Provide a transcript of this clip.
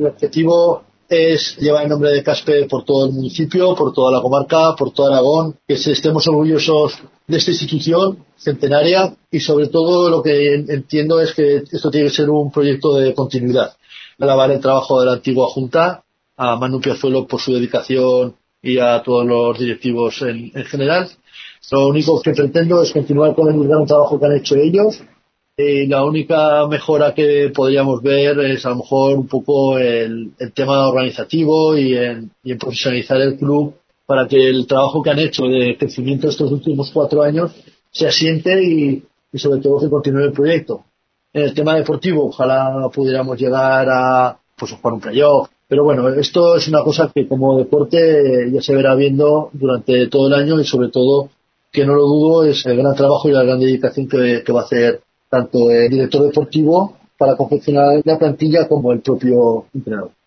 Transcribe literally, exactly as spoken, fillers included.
El objetivo es llevar el nombre de Caspe por todo el municipio, por toda la comarca, por todo Aragón, que estemos orgullosos de esta institución centenaria y sobre todo lo que entiendo es que esto tiene que ser un proyecto de continuidad. Alabar el trabajo de la antigua Junta, a Manu Piazuelo por su dedicación y a todos los directivos en, en general. Lo único que pretendo es continuar con el gran trabajo que han hecho ellos. Y la única mejora que podríamos ver es a lo mejor un poco el, el tema organizativo y en, y en profesionalizar el club para que el trabajo que han hecho de crecimiento estos últimos cuatro años se asiente y, y sobre todo que continúe el proyecto. En el tema deportivo, ojalá pudiéramos llegar a pues jugar un playoff. Pero bueno, esto es una cosa que como deporte ya se verá viendo durante todo el año y sobre todo, que no lo dudo, es el gran trabajo y la gran dedicación que, que va a hacer tanto el director deportivo para confeccionar la plantilla como el propio entrenador.